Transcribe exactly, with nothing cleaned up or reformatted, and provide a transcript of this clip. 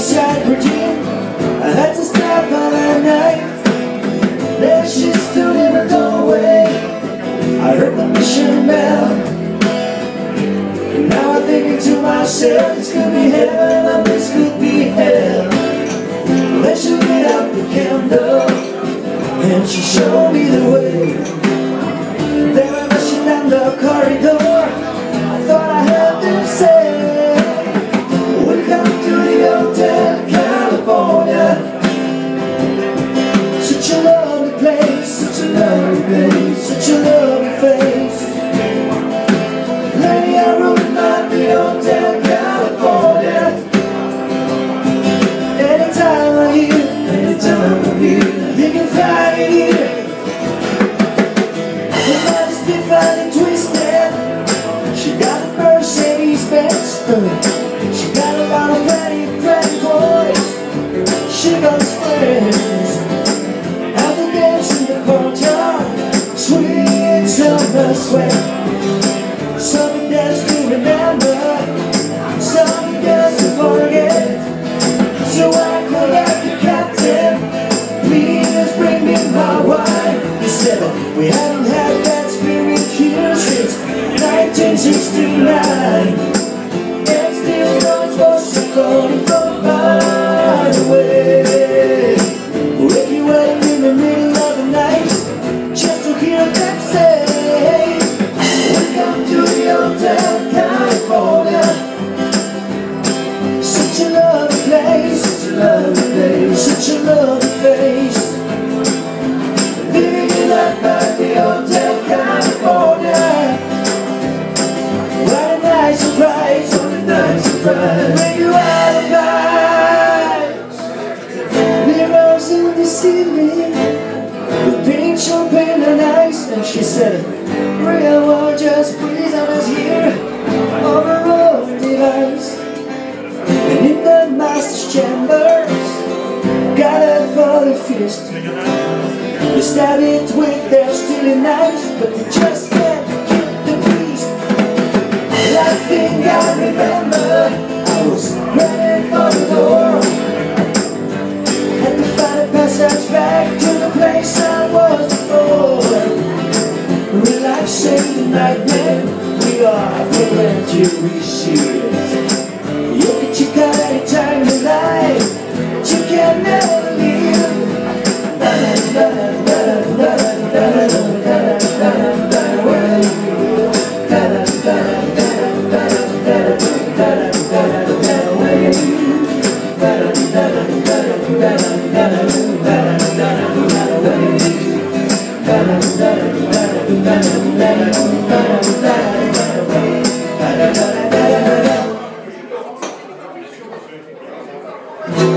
Bayside, Virginia. I had to stop all that night. There she stood in the doorway. I heard the mission bell. Now I'm thinking to myself, this could be heaven or this could be hell. Then she lit up the candle and she showed me the way. They were rushing down the corridor. I thought I heard them say, welcome to the Hotel California. Such a lovely place, such a lovely place, such a lovely face. Lady, I wrote about the Hotel California. Anytime I hear, anytime I hear, you can find it here. The modesty fine and twisted. She got a Mercedes Benz. She got a lot of pretty, pretty boys. She got friends. Have the dance in the courtyard. Sweet summer sweat. Some dance to remember, some dance to forget. So I called out the captain, please bring me my wine. He said, we haven't had that spirit here since nineteen sixty-nine. And still those voices calling from far away. Wake you up in the middle of the night just to hear them say, welcome to the Hotel California. Such a lovely place, such a lovely place, such a lovely place. Living it up at the Hotel California. What a nice surprise, what a nice surprise. When you out of eyes, mirrors in the ceiling, the pink champagne and ice. And she said, real world, just please, I was here on a road device. And in the master's chambers, got up for the feast. They stabbed it with their steely knives, but they just can't kill the beast. And I think I remember, I was running for the door. Had to find a passage back to the place I was before. Relaxing nightmare, we are feeling to receive it. You can check out any time you like, but you can never leave. We'll be right back.